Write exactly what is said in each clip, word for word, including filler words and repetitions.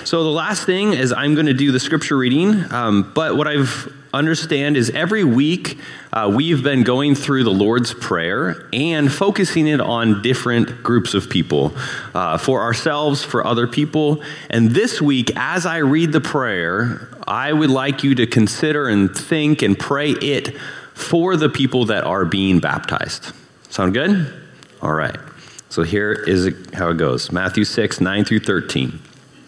So the last thing is I'm going to do the scripture reading, um, but what I've understand is every week uh, we've been going through the Lord's Prayer and focusing it on different groups of people, uh, for ourselves, for other people. And this week, as I read the prayer, I would like you to consider and think and pray it for the people that are being baptized. Sound good? All right. So here is how it goes. Matthew six, nine through thirteen.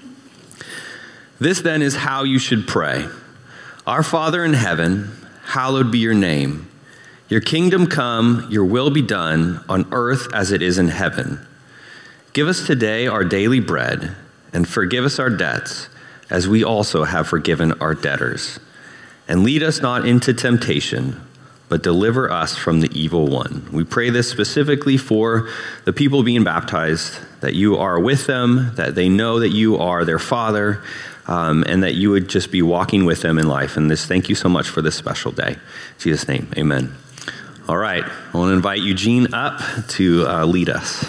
This then is how you should pray. Our Father in heaven, hallowed be your name. Your kingdom come, your will be done on earth as it is in heaven. Give us today our daily bread, and forgive us our debts, as we also have forgiven our debtors. And lead us not into temptation, but deliver us from the evil one. We pray this specifically for the people being baptized, that you are with them, that they know that you are their Father, Um, and that you would just be walking with them in life. And this, thank you so much for this special day. In Jesus' name, amen. All right, I want to invite Eugene up to uh, lead us.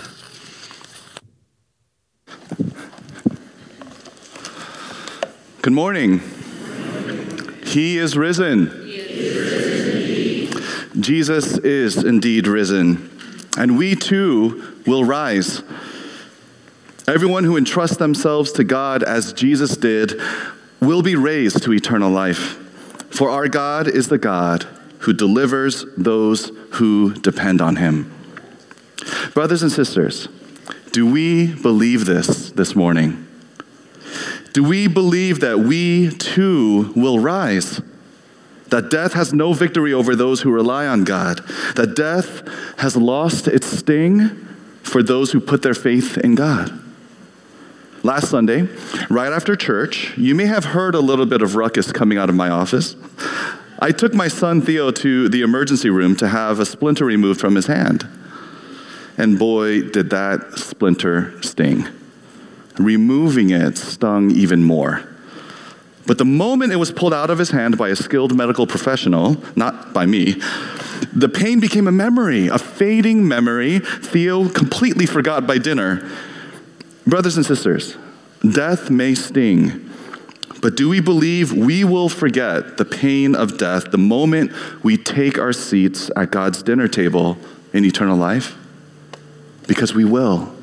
Good morning. He is risen. He is risen indeed. Jesus is indeed risen, and we too will rise. Everyone who entrusts themselves to God as Jesus did will be raised to eternal life. For our God is the God who delivers those who depend on him. Brothers and sisters, do we believe this this morning? Do we believe that we too will rise? That death has no victory over those who rely on God? That death has lost its sting for those who put their faith in God? Last Sunday, right after church, you may have heard a little bit of ruckus coming out of my office. I took my son Theo to the emergency room to have a splinter removed from his hand. And boy, did that splinter sting. Removing it stung even more. But the moment it was pulled out of his hand by a skilled medical professional, not by me, the pain became a memory, a fading memory Theo completely forgot by dinner. Brothers and sisters, death may sting, but do we believe we will forget the pain of death the moment we take our seats at God's dinner table in eternal life? Because we will.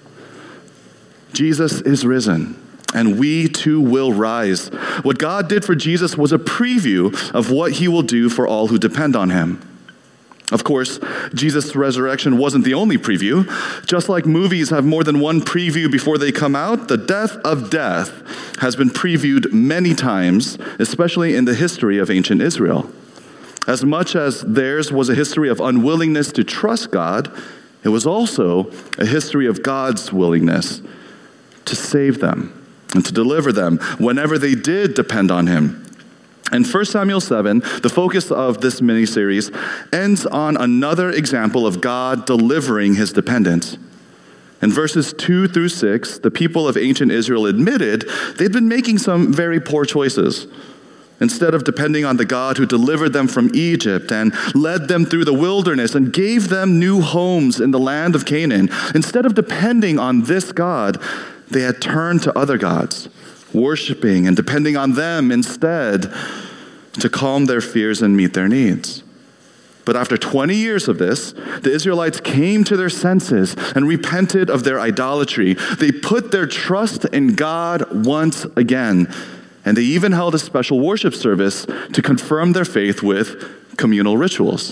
Jesus is risen, and we too will rise. What God did for Jesus was a preview of what he will do for all who depend on him. Of course, Jesus' resurrection wasn't the only preview. Just like movies have more than one preview before they come out, the death of death has been previewed many times, especially in the history of ancient Israel. As much as theirs was a history of unwillingness to trust God, it was also a history of God's willingness to save them and to deliver them whenever they did depend on him. In First Samuel seven, the focus of this mini-series ends on another example of God delivering his dependents. In verses two through six, the people of ancient Israel admitted they'd been making some very poor choices. Instead of depending on the God who delivered them from Egypt and led them through the wilderness and gave them new homes in the land of Canaan, instead of depending on this God, they had turned to other gods, worshiping and depending on them instead to calm their fears and meet their needs. But after twenty years of this, the Israelites came to their senses and repented of their idolatry. They put their trust in God once again, and they even held a special worship service to confirm their faith with communal rituals.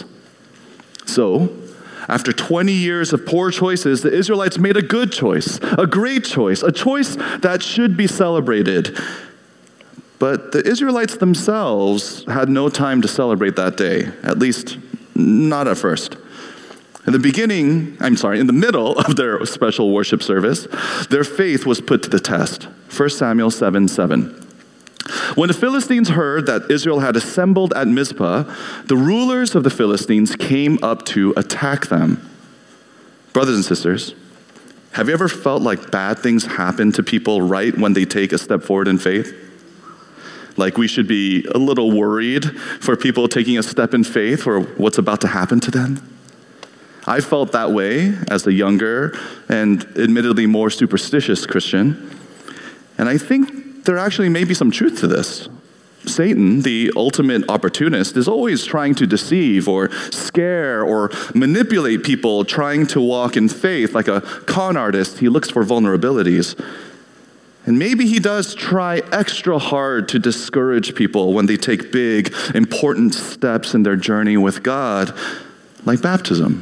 So, after twenty years of poor choices, the Israelites made a good choice, a great choice, a choice that should be celebrated. But the Israelites themselves had no time to celebrate that day, at least not at first. In the beginning, I'm sorry, in the middle of their special worship service, their faith was put to the test. First Samuel seven seven. When the Philistines heard that Israel had assembled at Mizpah, the rulers of the Philistines came up to attack them. Brothers and sisters, have you ever felt like bad things happen to people right when they take a step forward in faith? Like we should be a little worried for people taking a step in faith or what's about to happen to them? I felt that way as a younger and admittedly more superstitious Christian. And I think there actually may be some truth to this. Satan, the ultimate opportunist, is always trying to deceive or scare or manipulate people, trying to walk in faith. Like a con artist, he looks for vulnerabilities. And maybe he does try extra hard to discourage people when they take big, important steps in their journey with God, like baptism.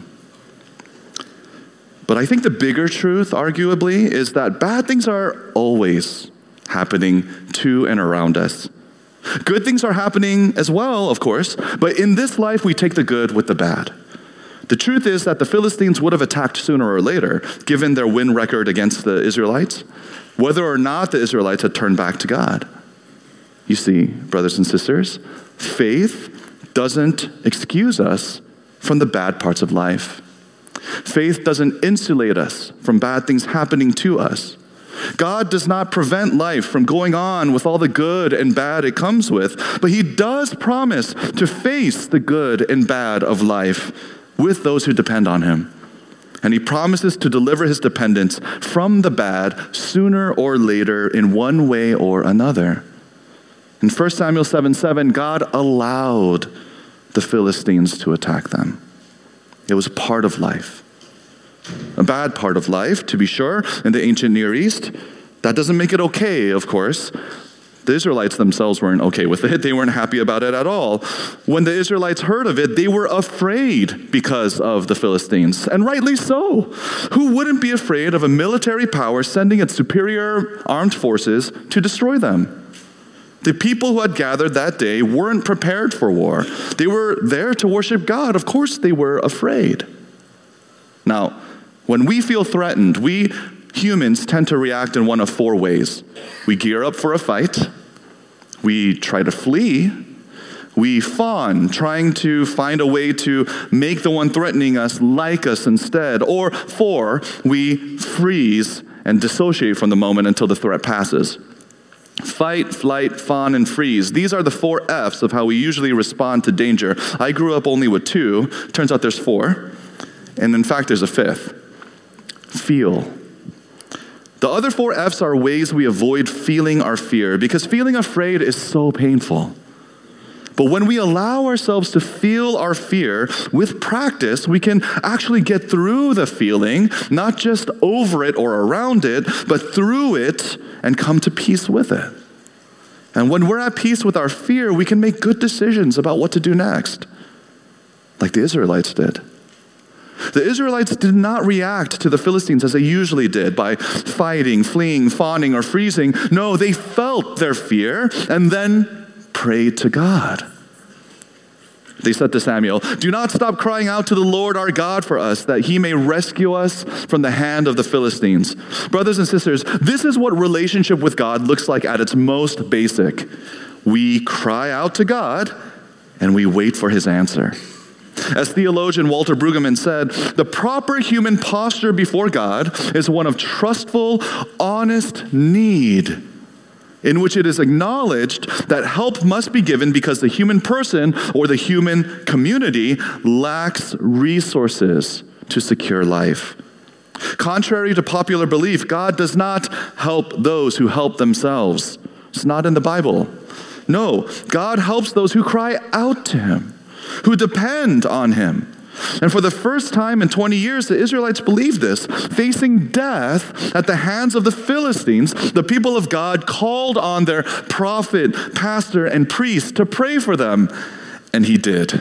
But I think the bigger truth, arguably, is that bad things are always happening to and around us. Good things are happening as well, of course, but in this life we take the good with the bad. The truth is that the Philistines would have attacked sooner or later, given their win record against the Israelites, whether or not the Israelites had turned back to God. You see, brothers and sisters, faith doesn't excuse us from the bad parts of life. Faith doesn't insulate us from bad things happening to us. God does not prevent life from going on with all the good and bad it comes with, but he does promise to face the good and bad of life with those who depend on him. And he promises to deliver his dependents from the bad sooner or later in one way or another. In First Samuel seven seven, God allowed the Philistines to attack them. It was part of life. A bad part of life, to be sure, in the ancient Near East. That doesn't make it okay, of course. The Israelites themselves weren't okay with it. They weren't happy about it at all. When the Israelites heard of it, they were afraid because of the Philistines, and rightly so. Who wouldn't be afraid of a military power sending its superior armed forces to destroy them? The people who had gathered that day weren't prepared for war. They were there to worship God. Of course they were afraid. Now, when we feel threatened, we humans tend to react in one of four ways. We gear up for a fight. We try to flee. We fawn, trying to find a way to make the one threatening us like us instead. Or four, we freeze and dissociate from the moment until the threat passes. Fight, flight, fawn, and freeze. These are the four F's of how we usually respond to danger. I grew up only with two. Turns out there's four. And in fact, there's a fifth. Feel. The other four F's are ways we avoid feeling our fear, because feeling afraid is so painful. But when we allow ourselves to feel our fear, with practice, we can actually get through the feeling, not just over it or around it, but through it and come to peace with it. And when we're at peace with our fear, we can make good decisions about what to do next, like the Israelites did. The Israelites did not react to the Philistines as they usually did, by fighting, fleeing, fawning, or freezing. No, they felt their fear and then prayed to God. They said to Samuel, "Do not stop crying out to the Lord our God for us, that he may rescue us from the hand of the Philistines." Brothers and sisters, this is what relationship with God looks like at its most basic. We cry out to God and we wait for his answer. As theologian Walter Brueggemann said, the proper human posture before God is one of trustful, honest need, in which it is acknowledged that help must be given because the human person or the human community lacks resources to secure life. Contrary to popular belief, God does not help those who help themselves. It's not in the Bible. No, God helps those who cry out to him, who depend on him. And for the first time in twenty years, the Israelites believed this. Facing death at the hands of the Philistines, the people of God called on their prophet, pastor, and priest to pray for them. And he did.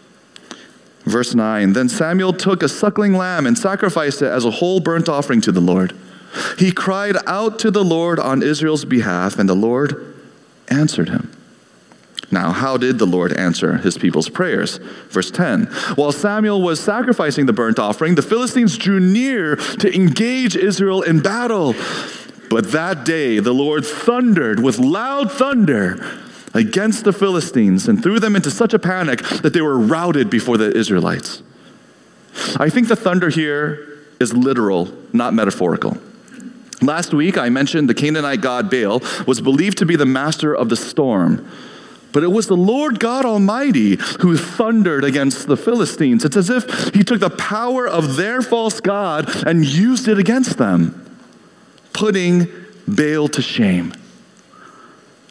Verse nine, then Samuel took a suckling lamb and sacrificed it as a whole burnt offering to the Lord. He cried out to the Lord on Israel's behalf, and the Lord answered him. Now, how did the Lord answer his people's prayers? Verse ten, while Samuel was sacrificing the burnt offering, the Philistines drew near to engage Israel in battle. But that day, the Lord thundered with loud thunder against the Philistines and threw them into such a panic that they were routed before the Israelites. I think the thunder here is literal, not metaphorical. Last week, I mentioned the Canaanite god Baal was believed to be the master of the storm. But it was the Lord God Almighty who thundered against the Philistines. It's as if he took the power of their false god and used it against them, putting Baal to shame.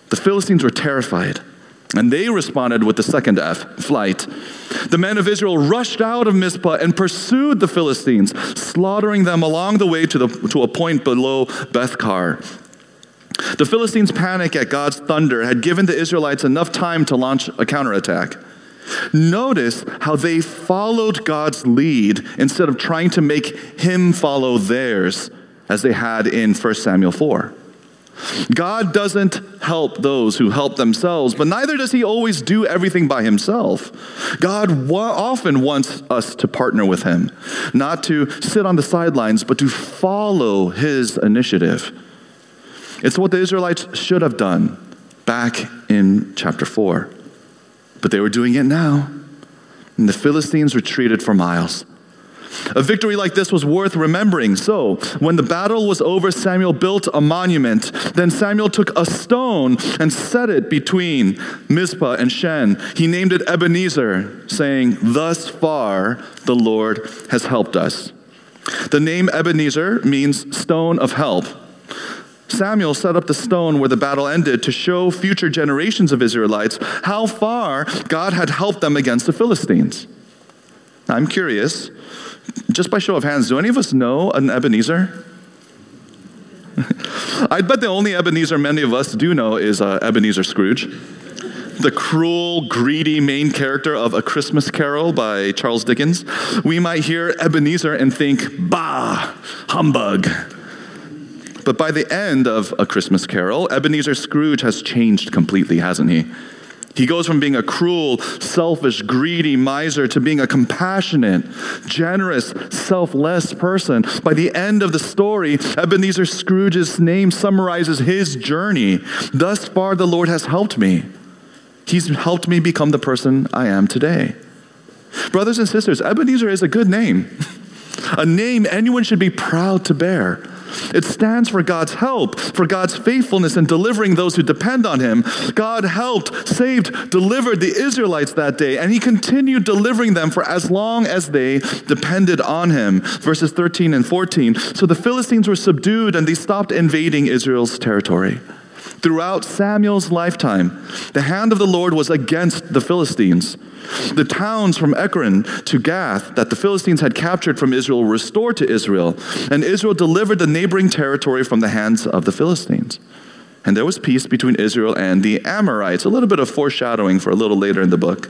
The Philistines were terrified, and they responded with the second F, flight. The men of Israel rushed out of Mizpah and pursued the Philistines, slaughtering them along the way to, the, to a point below Beth-kar. The Philistines' panic at God's thunder had given the Israelites enough time to launch a counterattack. Notice how they followed God's lead instead of trying to make him follow theirs, as they had in First Samuel four. God doesn't help those who help themselves, but neither does he always do everything by himself. God wa- often wants us to partner with him, not to sit on the sidelines, but to follow his initiative. It's what the Israelites should have done back in chapter four. But they were doing it now, and the Philistines retreated for miles. A victory like this was worth remembering. So, when the battle was over, Samuel built a monument. Then Samuel took a stone and set it between Mizpah and Shen. He named it Ebenezer, saying, "Thus far the Lord has helped us." The name Ebenezer means stone of help. Samuel set up the stone where the battle ended to show future generations of Israelites how far God had helped them against the Philistines. Now, I'm curious, just by show of hands, do any of us know an Ebenezer? I bet the only Ebenezer many of us do know is uh, Ebenezer Scrooge, the cruel, greedy main character of A Christmas Carol by Charles Dickens. We might hear Ebenezer and think, bah, humbug. But by the end of A Christmas Carol, Ebenezer Scrooge has changed completely, hasn't he? He goes from being a cruel, selfish, greedy miser to being a compassionate, generous, selfless person. By the end of the story, Ebenezer Scrooge's name summarizes his journey. Thus far, the Lord has helped me. He's helped me become the person I am today. Brothers and sisters, Ebenezer is a good name. A name anyone should be proud to bear. It stands for God's help, for God's faithfulness in delivering those who depend on him. God helped, saved, delivered the Israelites that day, and he continued delivering them for as long as they depended on him. Verses thirteen and fourteen. So the Philistines were subdued and they stopped invading Israel's territory. Throughout Samuel's lifetime, the hand of the Lord was against the Philistines. The towns from Ekron to Gath that the Philistines had captured from Israel were restored to Israel, and Israel delivered the neighboring territory from the hands of the Philistines. And there was peace between Israel and the Amorites, a little bit of foreshadowing for a little later in the book.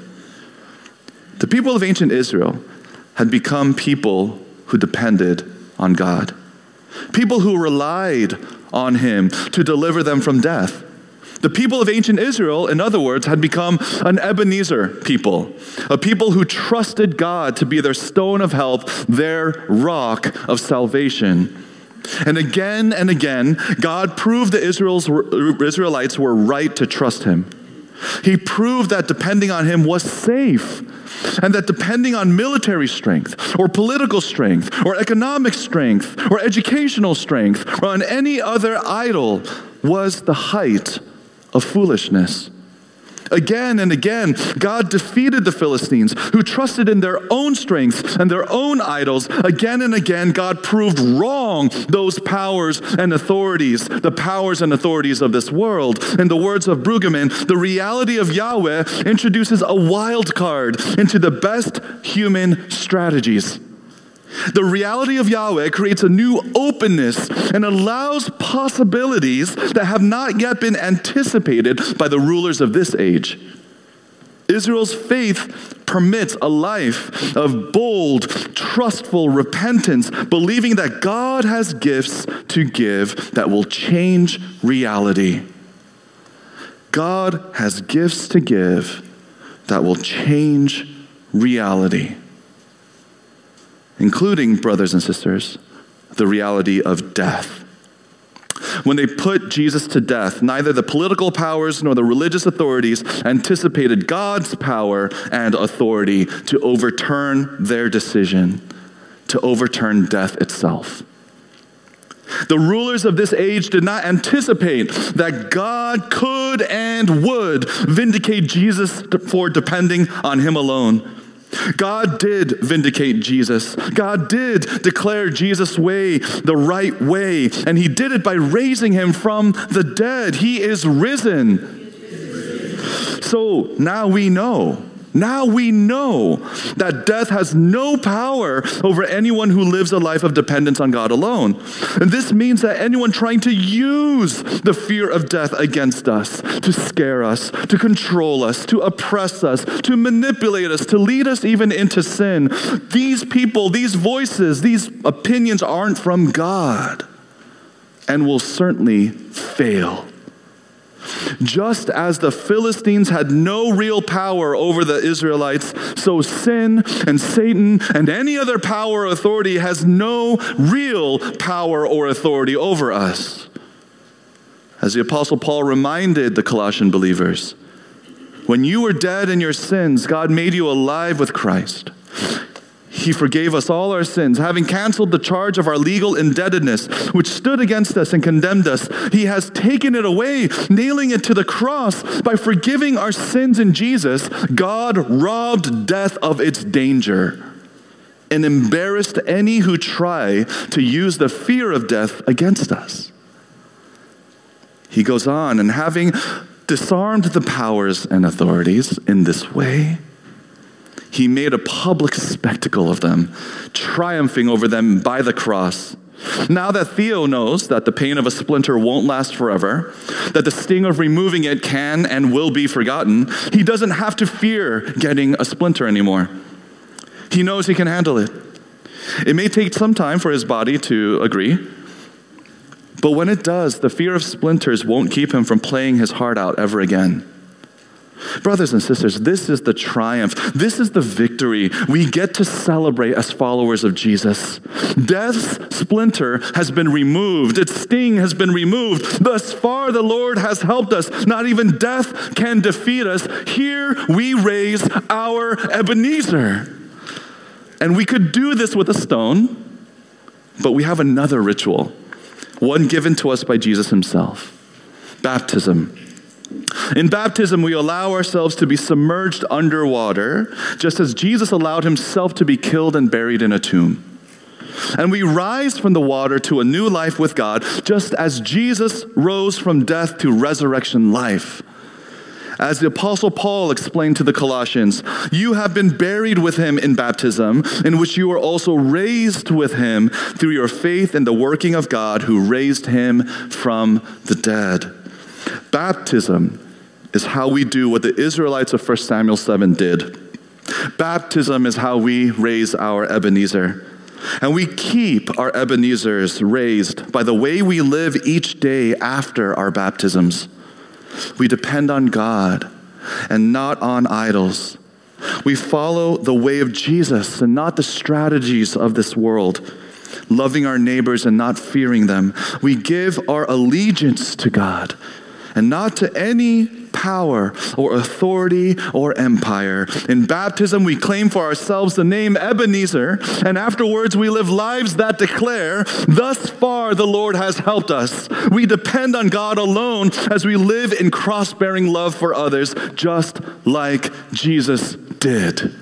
The people of ancient Israel had become people who depended on God, people who relied on him to deliver them from death. The people of ancient Israel, in other words, had become an Ebenezer people, a people who trusted God to be their stone of help, their rock of salvation. And again and again, God proved the Israel's, Israelites were right to trust him. He proved that depending on him was safe, and that depending on military strength, or political strength, or economic strength, or educational strength, or on any other idol was the height of foolishness. Again and again, God defeated the Philistines, who trusted in their own strength and their own idols. Again and again, God proved wrong those powers and authorities, the powers and authorities of this world. In the words of Brueggemann, the reality of Yahweh introduces a wild card into the best human strategies. The reality of Yahweh creates a new openness and allows possibilities that have not yet been anticipated by the rulers of this age. Israel's faith permits a life of bold, trustful repentance, believing that God has gifts to give that will change reality. God has gifts to give that will change reality, including, brothers and sisters, the reality of death. When they put Jesus to death, neither the political powers nor the religious authorities anticipated God's power and authority to overturn their decision, to overturn death itself. The rulers of this age did not anticipate that God could and would vindicate Jesus for depending on him alone. God did vindicate Jesus. God did declare Jesus' way the right way, and he did it by raising him from the dead. He is risen. So now we know. Now we know that death has no power over anyone who lives a life of dependence on God alone. And this means that anyone trying to use the fear of death against us, to scare us, to control us, to oppress us, to manipulate us, to lead us even into sin, these people, these voices, these opinions aren't from God and will certainly fail. Just as the Philistines had no real power over the Israelites, so sin and Satan and any other power or authority has no real power or authority over us. As the Apostle Paul reminded the Colossian believers, when you were dead in your sins, God made you alive with Christ. He forgave us all our sins, having canceled the charge of our legal indebtedness, which stood against us and condemned us. He has taken it away, nailing it to the cross. By forgiving our sins in Jesus, God robbed death of its danger and embarrassed any who try to use the fear of death against us. He goes on, and having disarmed the powers and authorities in this way, he made a public spectacle of them, triumphing over them by the cross. Now that Theo knows that the pain of a splinter won't last forever, that the sting of removing it can and will be forgotten, he doesn't have to fear getting a splinter anymore. He knows he can handle it. It may take some time for his body to agree, but when it does, the fear of splinters won't keep him from playing his heart out ever again. Brothers and sisters, this is the triumph. This is the victory we get to celebrate as followers of Jesus. Death's splinter has been removed. Its sting has been removed. Thus far, the Lord has helped us. Not even death can defeat us. Here we raise our Ebenezer. And we could do this with a stone, but we have another ritual, one given to us by Jesus himself: baptism. In baptism, we allow ourselves to be submerged underwater, just as Jesus allowed himself to be killed and buried in a tomb. And we rise from the water to a new life with God, just as Jesus rose from death to resurrection life. As the Apostle Paul explained to the Colossians, you have been buried with him in baptism, in which you were also raised with him through your faith in the working of God who raised him from the dead. Baptism is how we do what the Israelites of First Samuel seven did. Baptism is how we raise our Ebenezer. And we keep our Ebenezers raised by the way we live each day after our baptisms. We depend on God and not on idols. We follow the way of Jesus and not the strategies of this world, loving our neighbors and not fearing them. We give our allegiance to God and not to any power or authority or empire. In baptism, we claim for ourselves the name Ebenezer, and afterwards we live lives that declare, thus far the Lord has helped us. We depend on God alone as we live in cross-bearing love for others, just like Jesus did.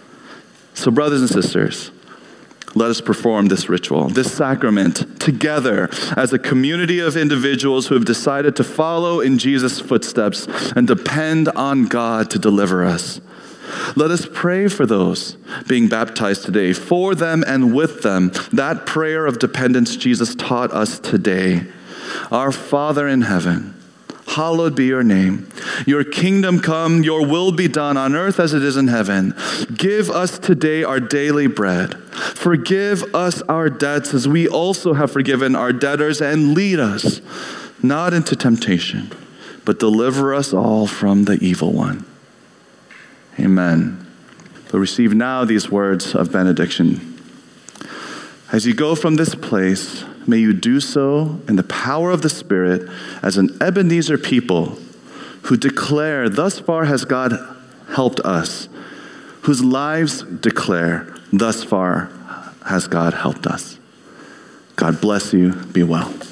So brothers and sisters, let us perform this ritual, this sacrament, together as a community of individuals who have decided to follow in Jesus' footsteps and depend on God to deliver us. Let us pray for those being baptized today, for them and with them, that prayer of dependence Jesus taught us today. Our Father in heaven, hallowed be your name. Your kingdom come, your will be done on earth as it is in heaven. Give us today our daily bread. Forgive us our debts as we also have forgiven our debtors, and lead us not into temptation, but deliver us all from the evil one. Amen. But receive now these words of benediction. As you go from this place, may you do so in the power of the Spirit as an Ebenezer people who declare, thus far has God helped us, whose lives declare, thus far has God helped us. God bless you. Be well.